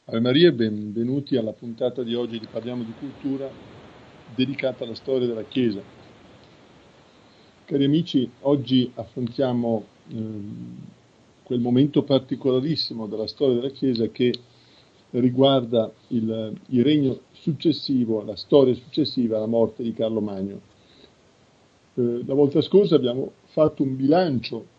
Ave Maria e benvenuti alla puntata di oggi di Parliamo di Cultura, dedicata alla storia della Chiesa. Cari amici, oggi affrontiamo quel momento particolarissimo della storia della Chiesa che riguarda il regno successivo, la storia successiva alla morte di Carlo Magno. La volta scorsa abbiamo fatto un bilancio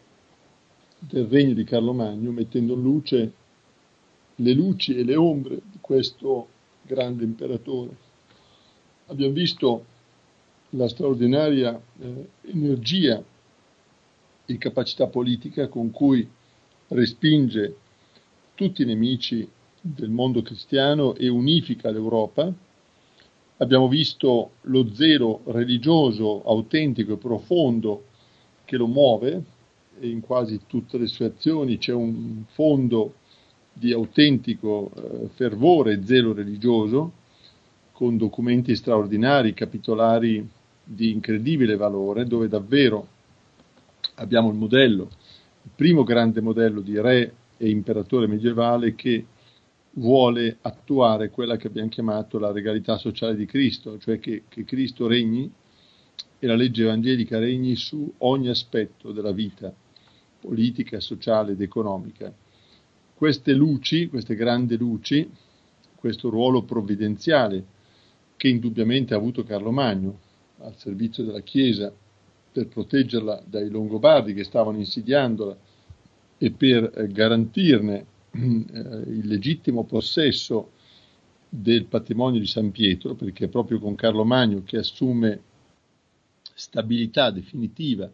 del regno di Carlo Magno, mettendo in luce le luci e le ombre di questo grande imperatore. Abbiamo visto la straordinaria energia e capacità politica con cui respinge tutti i nemici del mondo cristiano e unifica l'Europa. Abbiamo visto lo zelo religioso autentico e profondo che lo muove, e in quasi tutte le sue azioni c'è un fondo di autentico fervore e zelo religioso, con documenti straordinari, capitolari di incredibile valore, dove davvero abbiamo il primo grande modello di re e imperatore medievale che vuole attuare quella che abbiamo chiamato la regalità sociale di Cristo, cioè che Cristo regni e la legge evangelica regni su ogni aspetto della vita politica, sociale ed economica. Queste luci, queste grandi luci, questo ruolo provvidenziale che indubbiamente ha avuto Carlo Magno al servizio della Chiesa per proteggerla dai Longobardi che stavano insidiandola e per garantirne il legittimo possesso del patrimonio di San Pietro, perché è proprio con Carlo Magno che assume stabilità definitiva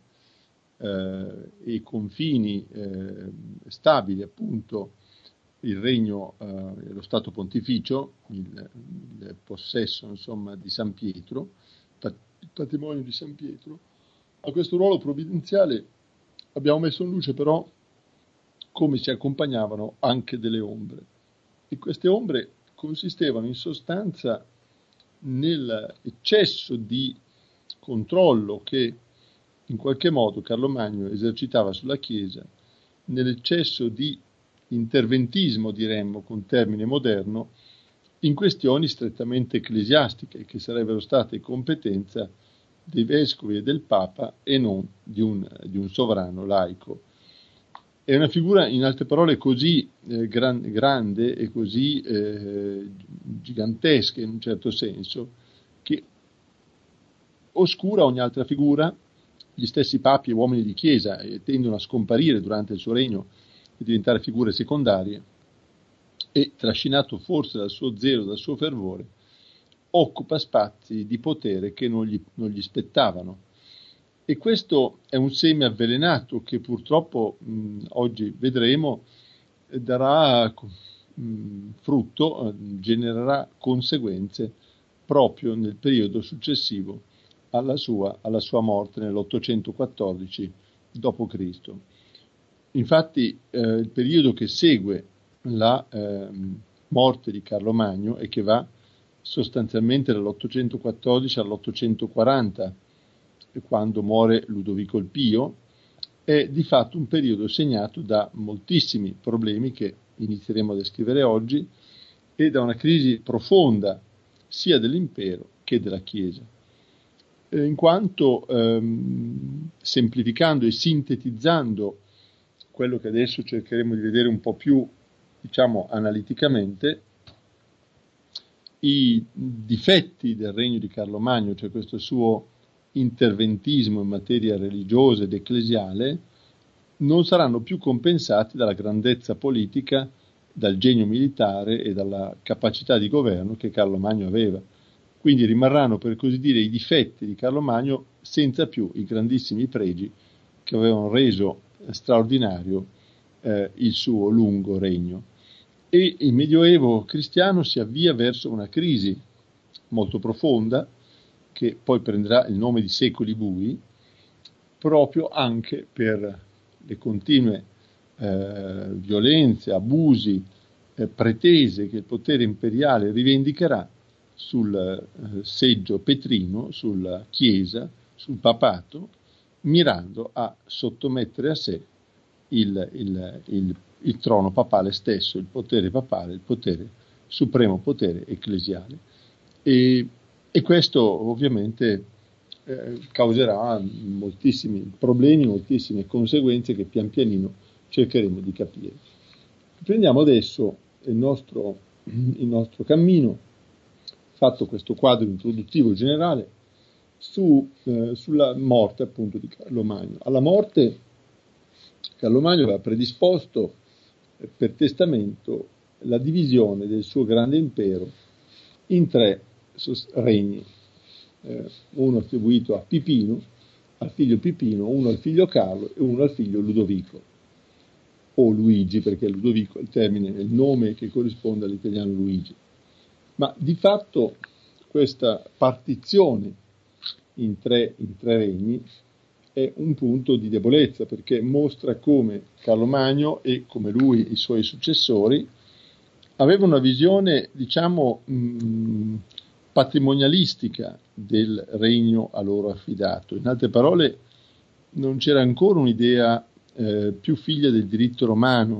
e confini stabili, appunto, il regno, lo Stato Pontificio, il possesso, insomma, di San Pietro, il patrimonio di San Pietro. A questo ruolo provvidenziale abbiamo messo in luce però come si accompagnavano anche delle ombre. E queste ombre consistevano in sostanza nell'eccesso di controllo che in qualche modo Carlo Magno esercitava sulla Chiesa, nell'eccesso di interventismo, diremmo con termine moderno, in questioni strettamente ecclesiastiche che sarebbero state competenza dei vescovi e del Papa e non di un sovrano laico. È una figura, in altre parole, così grande e così gigantesca in un certo senso, che oscura ogni altra figura. Gli stessi papi e uomini di chiesa tendono a scomparire durante il suo regno e diventare figure secondarie, e trascinato forse dal suo zelo, dal suo fervore, occupa spazi di potere che non gli spettavano. E questo è un seme avvelenato che purtroppo oggi vedremo darà frutto, genererà conseguenze proprio nel periodo successivo alla sua morte nell'814 d.C. Infatti il periodo che segue la morte di Carlo Magno e che va sostanzialmente dall'814 all'840, quando muore Ludovico il Pio, è di fatto un periodo segnato da moltissimi problemi che inizieremo a descrivere oggi e da una crisi profonda sia dell'impero che della Chiesa. In quanto, semplificando e sintetizzando quello che adesso cercheremo di vedere un po' più, diciamo, analiticamente, i difetti del regno di Carlo Magno, cioè questo suo interventismo in materia religiosa ed ecclesiale, non saranno più compensati dalla grandezza politica, dal genio militare e dalla capacità di governo che Carlo Magno aveva. Quindi rimarranno, per così dire, i difetti di Carlo Magno senza più i grandissimi pregi che avevano reso straordinario il suo lungo regno. E il Medioevo cristiano si avvia verso una crisi molto profonda, che poi prenderà il nome di secoli bui, proprio anche per le continue violenze, abusi, pretese che il potere imperiale rivendicherà sul seggio petrino, sulla Chiesa, sul papato, mirando a sottomettere a sé il il trono papale stesso, il potere papale, il potere supremo potere ecclesiale. E questo ovviamente causerà moltissimi problemi, moltissime conseguenze che pian pianino cercheremo di capire. Prendiamo adesso il nostro cammino, fatto questo quadro introduttivo generale, sulla morte appunto di Carlo Magno. Alla morte Carlo Magno aveva predisposto per testamento la divisione del suo grande impero in 3 regni, uno attribuito a Pipino, al figlio Pipino, uno al figlio Carlo e uno al figlio Ludovico, o Luigi, perché Ludovico è il termine, è il nome che corrisponde all'italiano Luigi. Ma di fatto questa partizione in tre regni è un punto di debolezza, perché mostra come Carlo Magno e come lui i suoi successori avevano una visione, diciamo, patrimonialistica del regno a loro affidato. In altre parole, non c'era ancora un'idea più figlia del diritto romano,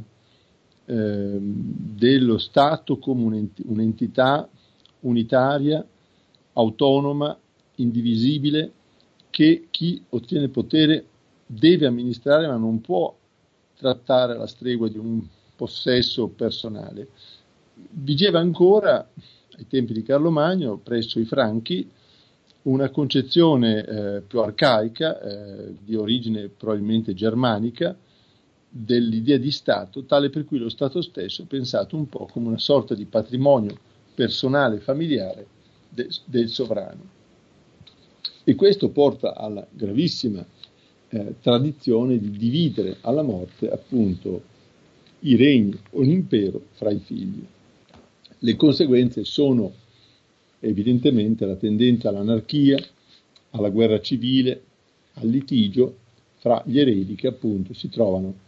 dello Stato come un'entità unitaria, autonoma, indivisibile, che chi ottiene potere deve amministrare, ma non può trattare alla stregua di un possesso personale. Vigeva ancora, ai tempi di Carlo Magno, presso i Franchi, una concezione più arcaica, di origine probabilmente germanica, dell'idea di Stato, tale per cui lo Stato stesso è pensato un po' come una sorta di patrimonio personale e familiare del sovrano. E questo porta alla gravissima tradizione di dividere alla morte appunto i regni o l'impero fra i figli. Le conseguenze sono evidentemente la tendenza all'anarchia, alla guerra civile, al litigio fra gli eredi che appunto si trovano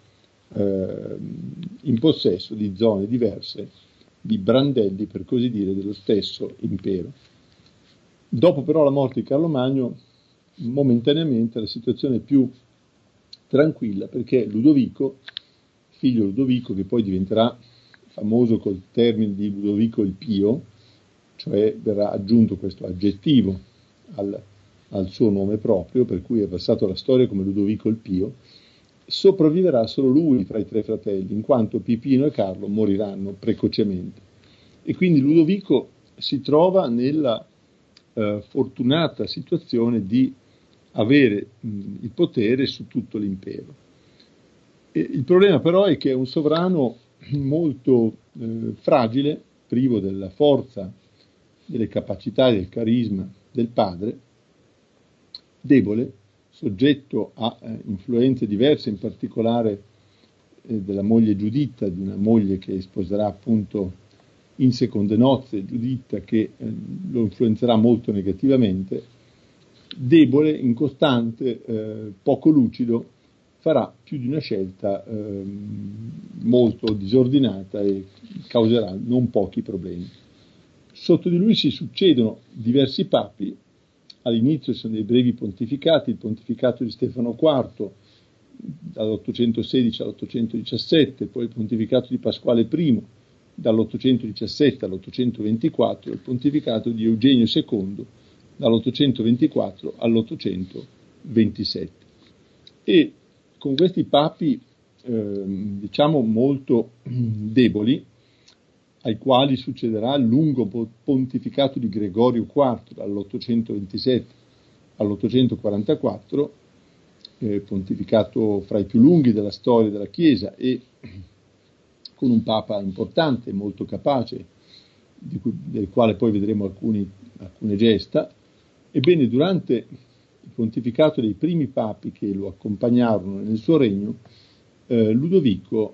in possesso di zone diverse, di brandelli per così dire dello stesso impero. Dopo però la morte di Carlo Magno, momentaneamente la situazione è più tranquilla, perché Ludovico, figlio Ludovico, che poi diventerà famoso col termine di Ludovico il Pio, cioè verrà aggiunto questo aggettivo al suo nome proprio, per cui è passato alla storia come Ludovico il Pio, sopravviverà solo lui fra i 3 fratelli, in quanto Pipino e Carlo moriranno precocemente. E quindi Ludovico si trova nella fortunata situazione di avere il potere su tutto l'impero. E il problema però è che è un sovrano molto fragile, privo della forza, delle capacità e del carisma del padre, debole, soggetto a influenze diverse, in particolare della moglie Giuditta, di una moglie che sposerà appunto in seconde nozze, Giuditta, che lo influenzerà molto negativamente, debole, incostante, poco lucido, farà più di una scelta molto disordinata e causerà non pochi problemi. Sotto di lui si succedono diversi papi. All'inizio sono dei brevi pontificati, il pontificato di Stefano IV dall'816 all'817, poi il pontificato di Pasquale I dall'817 all'824, e il pontificato di Eugenio II dall'824 all'827. E con questi papi, diciamo molto deboli, ai quali succederà il lungo pontificato di Gregorio IV dall'827 all'844, pontificato fra i più lunghi della storia della Chiesa e con un papa importante, molto capace, del quale poi vedremo alcune gesta. Ebbene, durante il pontificato dei primi papi che lo accompagnarono nel suo regno, Ludovico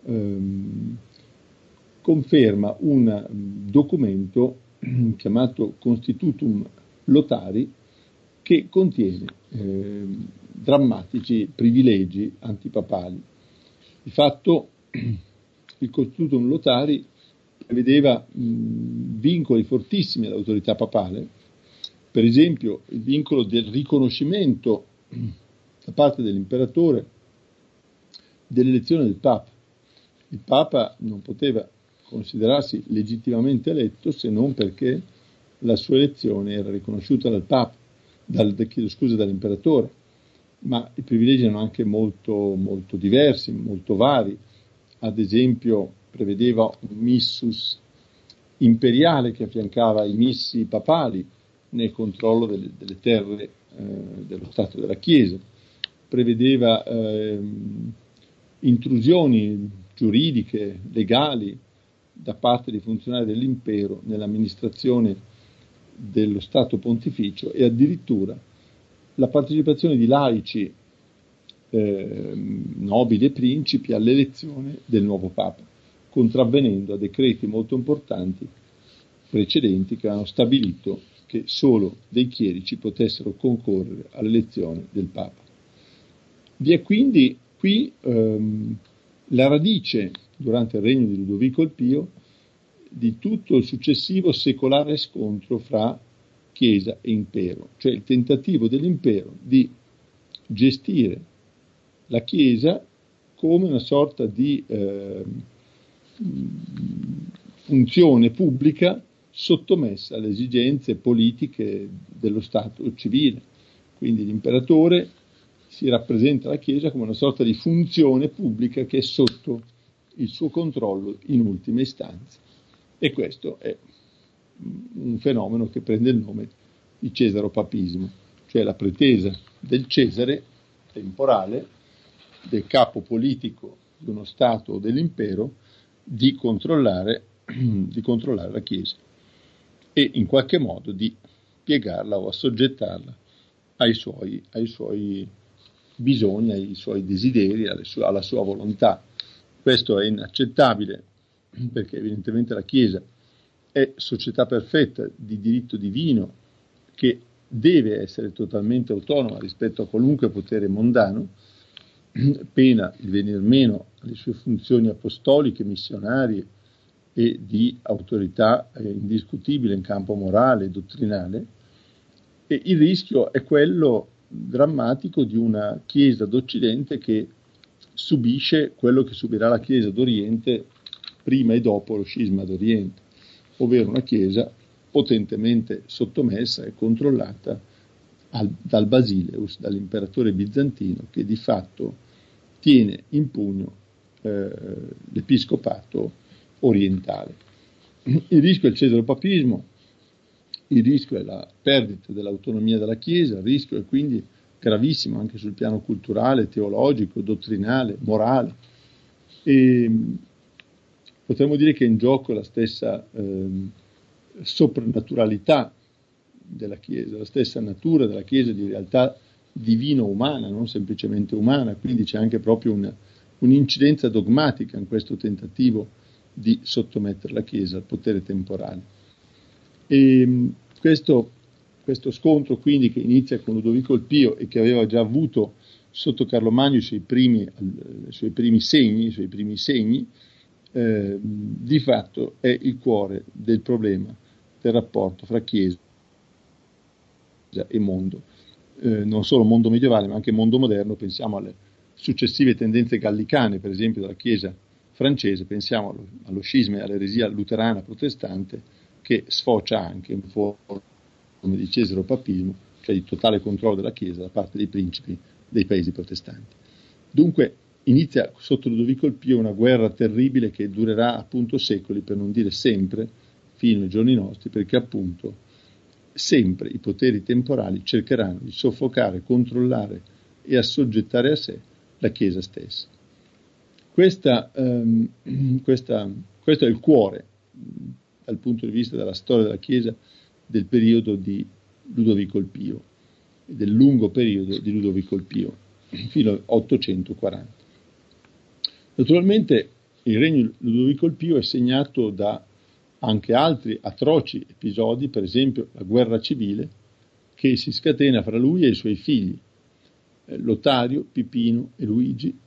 conferma un documento chiamato Constitutum Lotari, che contiene drammatici privilegi antipapali. Di fatto il Constitutum Lotari prevedeva vincoli fortissimi all'autorità papale, per esempio il vincolo del riconoscimento da parte dell'imperatore dell'elezione del Papa. il Papa non poteva considerarsi legittimamente eletto se non perché la sua elezione era riconosciuta dal Papa, dall'imperatore, ma i privilegi erano anche molto, molto diversi, molto vari. Ad esempio prevedeva un missus imperiale che affiancava i missi papali nel controllo delle terre dello Stato della Chiesa, prevedeva intrusioni giuridiche, legali, da parte dei funzionari dell'impero nell'amministrazione dello Stato pontificio e addirittura la partecipazione di laici, nobili e principi all'elezione del nuovo Papa, contravvenendo a decreti molto importanti precedenti che hanno stabilito che solo dei chierici potessero concorrere all'elezione del Papa. Vi è quindi qui la radice, durante il regno di Ludovico il Pio, di tutto il successivo secolare scontro fra Chiesa e impero, cioè il tentativo dell'impero di gestire la Chiesa come una sorta di funzione pubblica sottomessa alle esigenze politiche dello Stato civile. Quindi l'imperatore si rappresenta la Chiesa come una sorta di funzione pubblica che è sotto il suo controllo in ultima istanza. E questo è un fenomeno che prende il nome di cesaropapismo, cioè la pretesa del Cesare temporale, del capo politico di uno Stato o dell'impero, di controllare la Chiesa e in qualche modo di piegarla o assoggettarla ai suoi bisogni, ai suoi desideri, alla sua volontà. Questo è inaccettabile perché evidentemente la Chiesa è società perfetta di diritto divino che deve essere totalmente autonoma rispetto a qualunque potere mondano, pena il venir meno alle sue funzioni apostoliche, missionarie e di autorità indiscutibile in campo morale e dottrinale, e il rischio è quello drammatico di una Chiesa d'Occidente che subisce quello che subirà la Chiesa d'Oriente prima e dopo lo scisma d'Oriente, ovvero una Chiesa potentemente sottomessa e controllata dal Basileus, dall'imperatore bizantino, che di fatto tiene in pugno l'episcopato orientale. Il rischio è il cesaropapismo, il rischio è la perdita dell'autonomia della Chiesa, il rischio è quindi gravissimo anche sul piano culturale, teologico, dottrinale, morale. E potremmo dire che è in gioco la stessa soprannaturalità della Chiesa, la stessa natura della Chiesa di realtà divino-umana, non semplicemente umana, quindi c'è anche proprio un'incidenza dogmatica in questo tentativo di sottomettere la Chiesa al potere temporale. E questo scontro quindi, che inizia con Ludovico il Pio e che aveva già avuto sotto Carlo Magno i suoi primi segni, di fatto è il cuore del problema del rapporto fra Chiesa e mondo, non solo mondo medievale ma anche mondo moderno. Pensiamo alle successive tendenze gallicane, per esempio della Chiesa francese, pensiamo allo scisma e all'eresia luterana protestante, che sfocia anche in forma di cesaropapismo, cioè di totale controllo della Chiesa da parte dei principi dei paesi protestanti. Dunque inizia sotto Ludovico il Pio una guerra terribile che durerà appunto secoli, per non dire sempre, fino ai giorni nostri, perché appunto sempre i poteri temporali cercheranno di soffocare, controllare e assoggettare a sé la Chiesa stessa. Questo è il cuore, dal punto di vista della storia della Chiesa, del periodo di Ludovico il Pio, del lungo periodo di Ludovico il Pio, fino al 840. Naturalmente il regno di Ludovico il Pio è segnato da anche altri atroci episodi, per esempio la guerra civile che si scatena fra lui e i suoi figli, Lotario, Pipino e Luigi.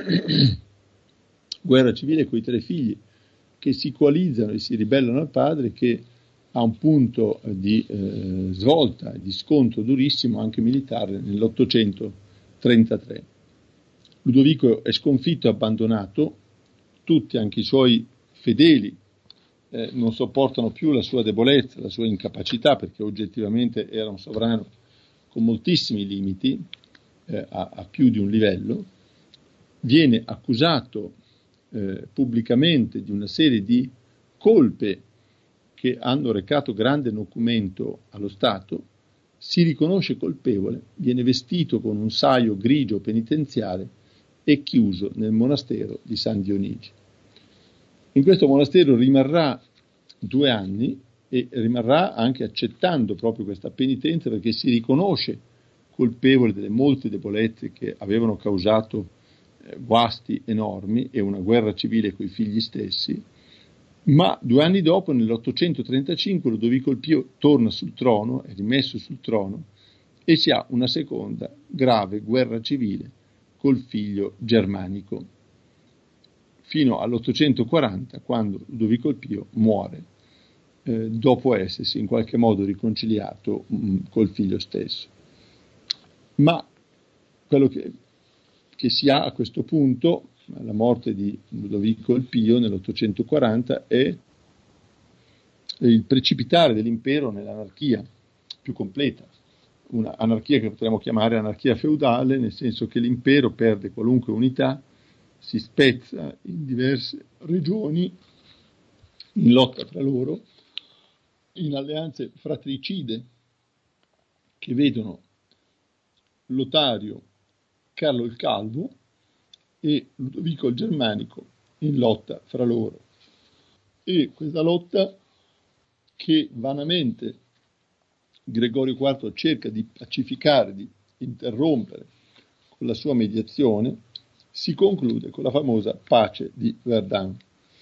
Guerra civile con i tre figli che si coalizzano e si ribellano al padre, che ha un punto di svolta, di scontro durissimo anche militare nell'833. Ludovico è sconfitto e abbandonato tutti, anche i suoi fedeli, non sopportano più la sua debolezza, la sua incapacità, perché oggettivamente era un sovrano con moltissimi limiti, a più di un livello, viene accusato pubblicamente di una serie di colpe che hanno recato grande nocumento allo Stato, si riconosce colpevole, viene vestito con un saio grigio penitenziale e chiuso nel monastero di San Dionigi. In questo monastero rimarrà 2 anni e rimarrà anche accettando proprio questa penitenza, perché si riconosce colpevole delle molte debolezze che avevano causato guasti enormi e una guerra civile coi figli stessi. Ma 2 anni dopo, nell'835, Ludovico il Pio torna sul trono, è rimesso sul trono, e si ha una seconda grave guerra civile col figlio Germanico, fino all'840, quando Ludovico il Pio muore, dopo essersi in qualche modo riconciliato col figlio stesso. Ma quello che si ha a questo punto, alla morte di Ludovico il Pio nell'840, è il precipitare dell'impero nell'anarchia più completa, un'anarchia che potremmo chiamare anarchia feudale, nel senso che l'impero perde qualunque unità, si spezza in diverse regioni, in lotta tra loro, in alleanze fratricide che vedono Lotario, Carlo il Calvo e Ludovico il Germanico in lotta fra loro. E questa lotta, che vanamente Gregorio IV cerca di pacificare, di interrompere con la sua mediazione, si conclude con la famosa pace di Verdun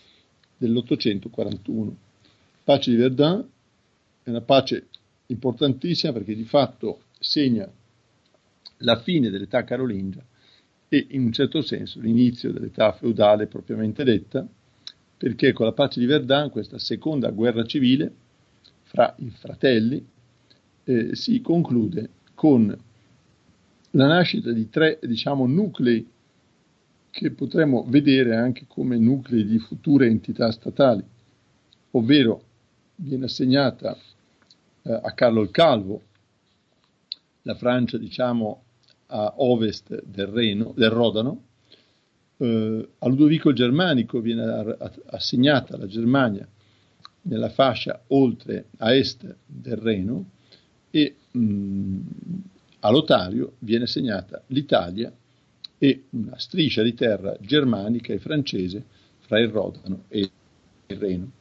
dell'841. Pace di Verdun è una pace importantissima perché di fatto segna la fine dell'età carolingia e in un certo senso l'inizio dell'età feudale propriamente detta, perché con la pace di Verdun, questa seconda guerra civile fra i fratelli, si conclude con la nascita di 3, nuclei che potremmo vedere anche come nuclei di future entità statali, ovvero viene assegnata a Carlo il Calvo la Francia, a ovest del Rodano, a Ludovico il Germanico viene assegnata la Germania nella fascia oltre a est del Reno e a Lotario viene assegnata l'Italia e una striscia di terra germanica e francese fra il Rodano e il Reno.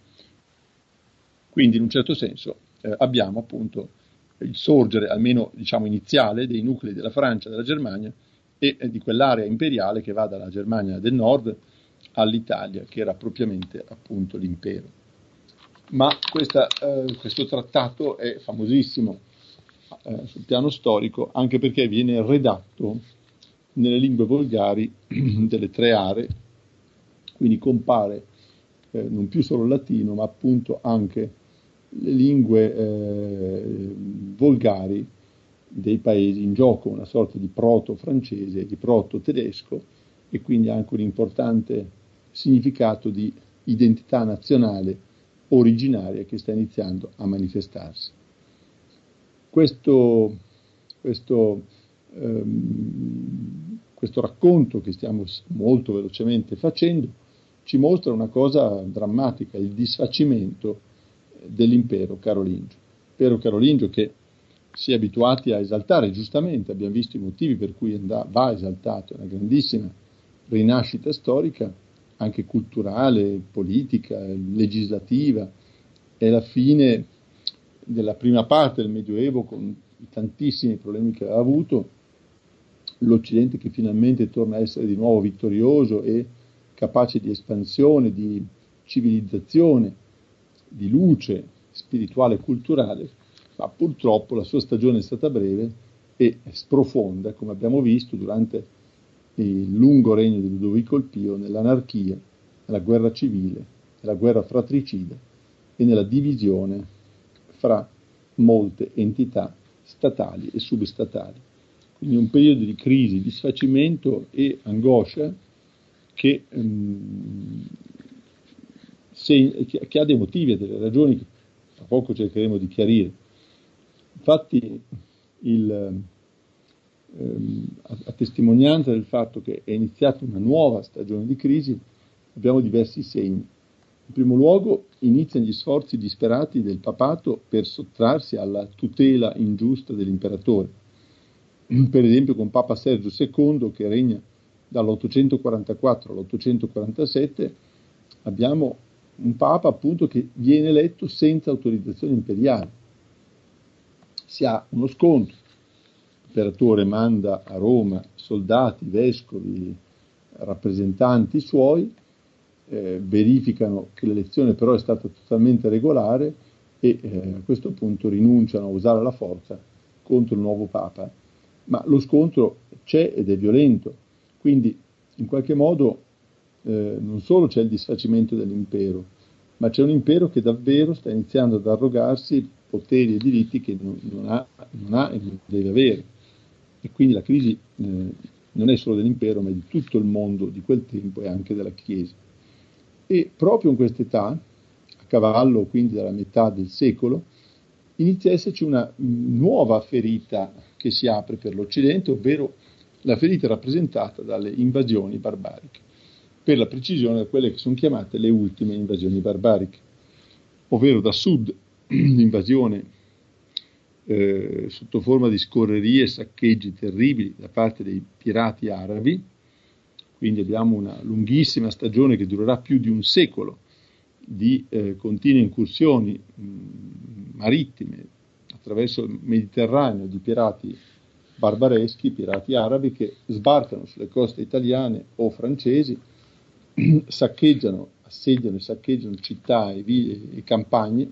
Quindi in un certo senso abbiamo appunto il sorgere, almeno iniziale, dei nuclei della Francia, della Germania e di quell'area imperiale che va dalla Germania del Nord all'Italia, che era propriamente appunto l'impero. Ma questo trattato è famosissimo sul piano storico, anche perché viene redatto nelle lingue volgari delle 3 aree, quindi compare non più solo il latino, ma appunto anche le lingue volgari dei paesi in gioco, una sorta di proto-francese, di proto-tedesco, e quindi anche un importante significato di identità nazionale originaria che sta iniziando a manifestarsi. Questo racconto che stiamo molto velocemente facendo ci mostra una cosa drammatica, il disfacimento dell'impero carolingio. Impero carolingio che si è abituati a esaltare, giustamente abbiamo visto i motivi per cui va esaltato, è una grandissima rinascita storica, anche culturale, politica, legislativa, è la fine della prima parte del Medioevo con i tantissimi problemi che aveva avuto, l'Occidente che finalmente torna a essere di nuovo vittorioso e capace di espansione, di civilizzazione, di luce spirituale e culturale, ma purtroppo la sua stagione è stata breve e sprofonda, come abbiamo visto durante il lungo regno di Ludovico il Pio, nell'anarchia, nella guerra civile, nella guerra fratricida e nella divisione fra molte entità statali e substatali. Quindi un periodo di crisi, di sfacimento e angoscia che ha dei motivi e delle ragioni che tra poco cercheremo di chiarire. Infatti, a testimonianza del fatto che è iniziata una nuova stagione di crisi, abbiamo diversi segni. In primo luogo, iniziano gli sforzi disperati del papato per sottrarsi alla tutela ingiusta dell'imperatore. Per esempio con Papa Sergio II, che regna dall'844 all'847, abbiamo un Papa appunto che viene eletto senza autorizzazione imperiale. Si ha uno scontro, l'imperatore manda a Roma soldati, vescovi, rappresentanti suoi, verificano che l'elezione però è stata totalmente regolare e a questo punto rinunciano a usare la forza contro il nuovo Papa. Ma lo scontro c'è ed è violento, quindi in qualche modo non solo c'è il disfacimento dell'impero, ma c'è un impero che davvero sta iniziando ad arrogarsi poteri e diritti che non ha e non deve avere. E quindi la crisi non è solo dell'impero, ma di tutto il mondo di quel tempo e anche della Chiesa. E proprio in quest'età, a cavallo quindi dalla metà del secolo, inizia a esserci una nuova ferita che si apre per l'Occidente, ovvero la ferita rappresentata dalle invasioni barbariche, per la precisione da quelle che sono chiamate le ultime invasioni barbariche, ovvero da sud l'invasione sotto forma di scorrerie e saccheggi terribili da parte dei pirati arabi. Quindi abbiamo una lunghissima stagione che durerà più di un secolo di continue incursioni marittime attraverso il Mediterraneo di pirati barbareschi, pirati arabi che sbarcano sulle coste italiane o francesi, assediano e saccheggiano città e ville e campagne,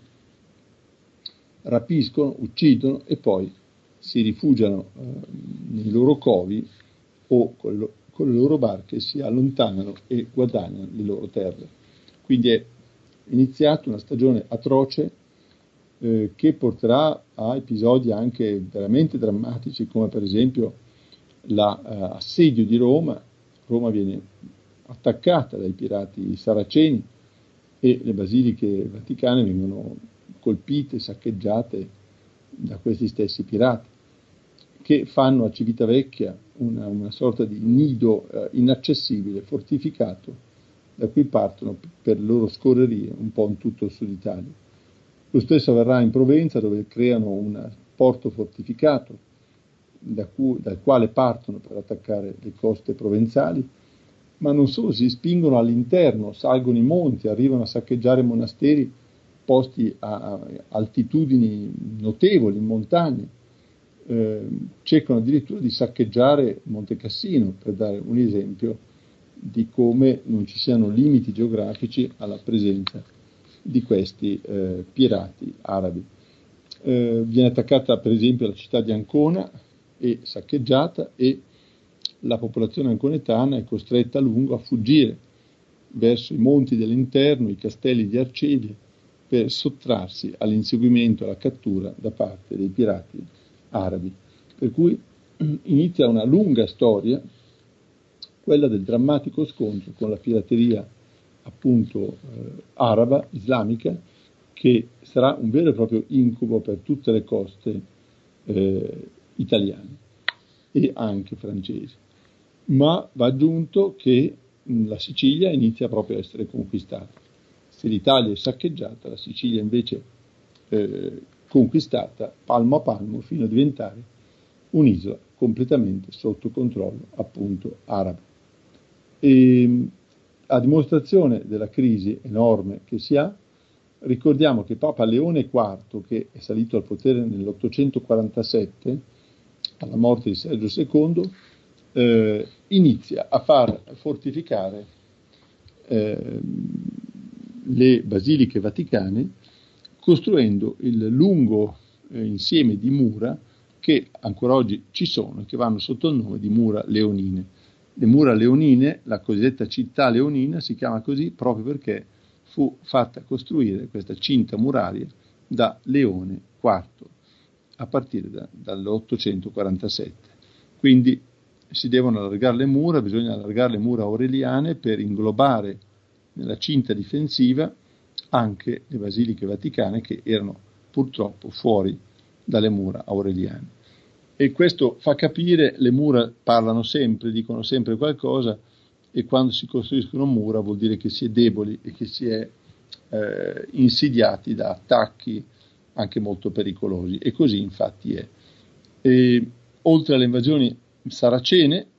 rapiscono, uccidono e poi si rifugiano nei loro covi o con le loro barche si allontanano e guadagnano le loro terre. Quindi è iniziata una stagione atroce che porterà a episodi anche veramente drammatici, come per esempio l'assedio di Roma. Roma viene attaccata dai pirati saraceni e le basiliche vaticane vengono colpite, saccheggiate da questi stessi pirati, che fanno a Civitavecchia una sorta di nido inaccessibile, fortificato, da cui partono per le loro scorrerie un po' in tutto il sud Italia. Lo stesso avverrà in Provenza, dove creano un porto fortificato dal quale partono per attaccare le coste provenzali, ma non solo, si spingono all'interno, salgono i monti, arrivano a saccheggiare monasteri posti a altitudini notevoli, in montagne. Cercano addirittura di saccheggiare Monte Cassino, per dare un esempio di come non ci siano limiti geografici alla presenza di questi pirati arabi. Viene attaccata per esempio la città di Ancona e saccheggiata, e la popolazione anconetana è costretta a lungo a fuggire verso i monti dell'interno, i castelli di Arcevia, per sottrarsi all'inseguimento e alla cattura da parte dei pirati arabi. Per cui inizia una lunga storia, quella del drammatico scontro con la pirateria appunto araba, islamica, che sarà un vero e proprio incubo per tutte le coste italiane e anche francesi. Ma va aggiunto che la Sicilia inizia proprio a essere conquistata. Se l'Italia è saccheggiata, la Sicilia invece conquistata palmo a palmo fino a diventare un'isola completamente sotto controllo appunto arabo. E a dimostrazione della crisi enorme che si ha, ricordiamo che Papa Leone IV, che è salito al potere nell'847, alla morte di Sergio II, inizia a far fortificare le basiliche vaticane, costruendo il lungo insieme di mura che ancora oggi ci sono e che vanno sotto il nome di mura leonine. Le mura leonine, la cosiddetta città leonina, si chiama così proprio perché fu fatta costruire questa cinta muraria da Leone IV a partire dall'847. Quindi si devono allargare le mura, bisogna allargare le mura aureliane per inglobare nella cinta difensiva anche le basiliche vaticane che erano purtroppo fuori dalle mura aureliane. E questo fa capire, le mura parlano sempre, dicono sempre qualcosa, e quando si costruiscono mura vuol dire che si è deboli e che si è insidiati da attacchi anche molto pericolosi, e così infatti è. E, oltre alle invasioni saracene,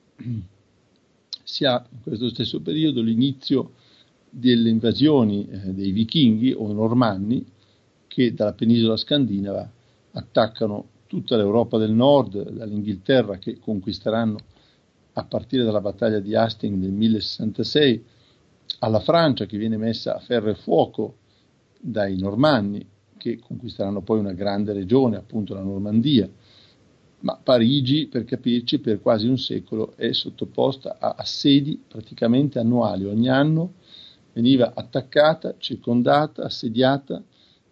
si ha in questo stesso periodo l'inizio delle invasioni dei vichinghi o normanni, che dalla penisola scandinava attaccano tutta l'Europa del Nord, dall'Inghilterra, che conquisteranno a partire dalla battaglia di Hastings del 1066, alla Francia, che viene messa a ferro e fuoco dai normanni, che conquisteranno poi una grande regione, appunto la Normandia. Ma Parigi, per capirci, per quasi un secolo è sottoposta a assedi praticamente annuali. Ogni anno veniva attaccata, circondata, assediata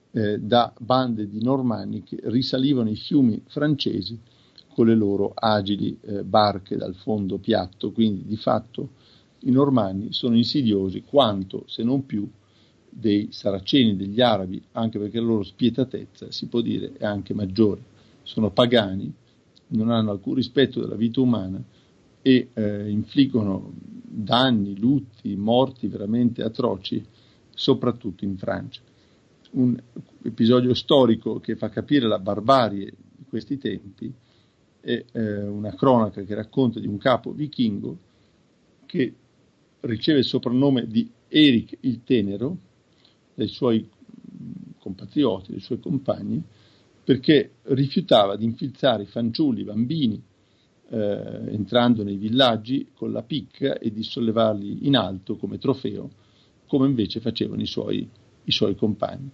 da bande di normanni che risalivano i fiumi francesi con le loro agili barche dal fondo piatto. Quindi di fatto i normanni sono insidiosi quanto, se non più, dei saraceni, degli arabi, anche perché la loro spietatezza, si può dire, è anche maggiore. Sono pagani, non hanno alcun rispetto della vita umana e infliggono danni, lutti, morti veramente atroci, soprattutto in Francia. Un episodio storico che fa capire la barbarie di questi tempi è una cronaca che racconta di un capo vichingo che riceve il soprannome di Eric il Tenero dai suoi compatrioti, dai suoi compagni, perché rifiutava di infilzare i fanciulli, i bambini, entrando nei villaggi con la picca e di sollevarli in alto come trofeo, come invece facevano i suoi compagni.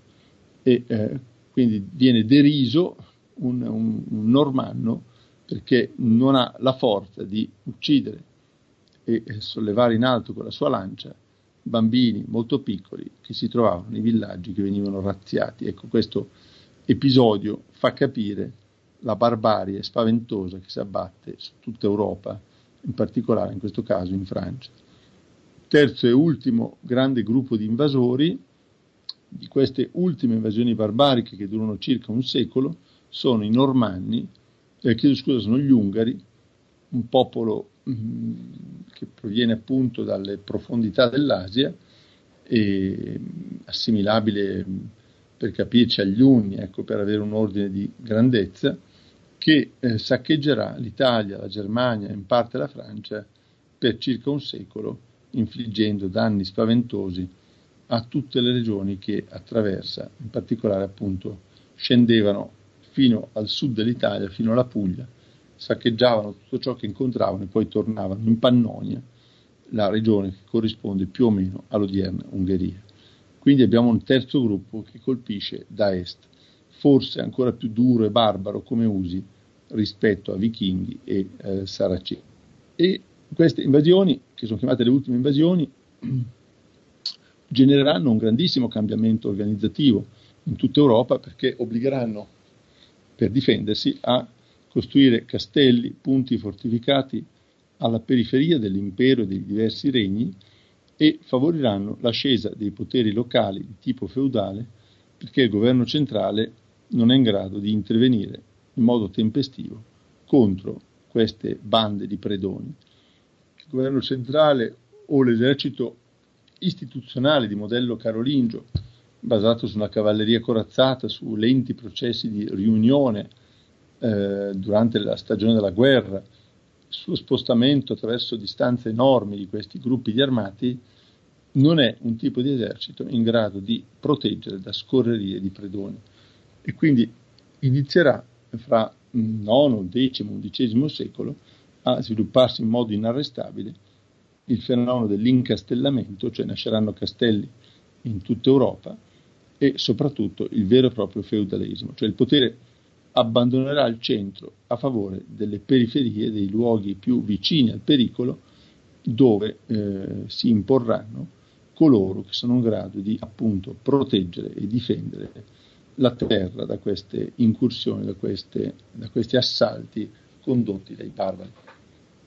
E quindi viene deriso un normanno perché non ha la forza di uccidere e sollevare in alto con la sua lancia bambini molto piccoli che si trovavano nei villaggi che venivano razziati. Ecco, questo episodio fa capire la barbarie spaventosa che si abbatte su tutta Europa, in particolare in questo caso in Francia. Terzo e ultimo grande gruppo di invasori di queste ultime invasioni barbariche che durano circa un secolo sono i normanni, sono gli ungari, un popolo che proviene appunto dalle profondità dell'Asia e assimilabile, per capirci, agli Unni, ecco, per avere un ordine di grandezza, che saccheggerà l'Italia, la Germania e in parte la Francia per circa un secolo, infliggendo danni spaventosi a tutte le regioni che attraversa, in particolare appunto scendevano fino al sud dell'Italia, fino alla Puglia, saccheggiavano tutto ciò che incontravano e poi tornavano in Pannonia, la regione che corrisponde più o meno all'odierna Ungheria. Quindi abbiamo un terzo gruppo che colpisce da est, forse ancora più duro e barbaro come usi rispetto a vichinghi e saraceni. E queste invasioni, che sono chiamate le ultime invasioni, genereranno un grandissimo cambiamento organizzativo in tutta Europa, perché obbligheranno, per difendersi, a costruire castelli, punti fortificati alla periferia dell'impero e dei diversi regni e favoriranno l'ascesa dei poteri locali di tipo feudale, perché il governo centrale non è in grado di intervenire in modo tempestivo contro queste bande di predoni. Il governo centrale o l'esercito istituzionale di modello carolingio, basato su una cavalleria corazzata, su lenti processi di riunione durante la stagione della guerra, sullo spostamento attraverso distanze enormi di questi gruppi di armati, non è un tipo di esercito in grado di proteggere da scorrerie di predoni. E quindi inizierà fra il IX, X, XI secolo a svilupparsi in modo inarrestabile il fenomeno dell'incastellamento, cioè nasceranno castelli in tutta Europa, e soprattutto il vero e proprio feudalesimo, cioè il potere abbandonerà il centro a favore delle periferie, dei luoghi più vicini al pericolo, dove si imporranno coloro che sono in grado di appunto proteggere e difendere la terra da queste incursioni, da questi assalti condotti dai barbari.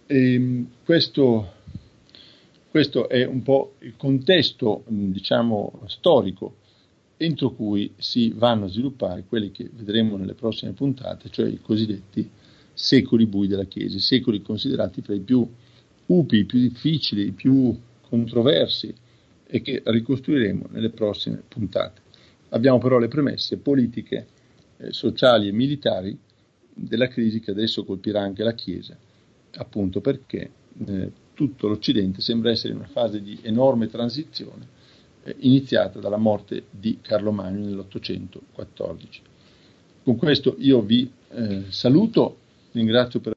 Questo è un po' il contesto, diciamo, storico entro cui si vanno a sviluppare quelli che vedremo nelle prossime puntate, cioè i cosiddetti secoli bui della Chiesa, i secoli considerati tra i più upi, i più difficili, i più controversi e che ricostruiremo nelle prossime puntate. Abbiamo però le premesse politiche, sociali e militari della crisi che adesso colpirà anche la Chiesa, appunto perché tutto l'Occidente sembra essere in una fase di enorme transizione iniziata dalla morte di Carlo Magno nell'814. Con questo io vi saluto, ringrazio per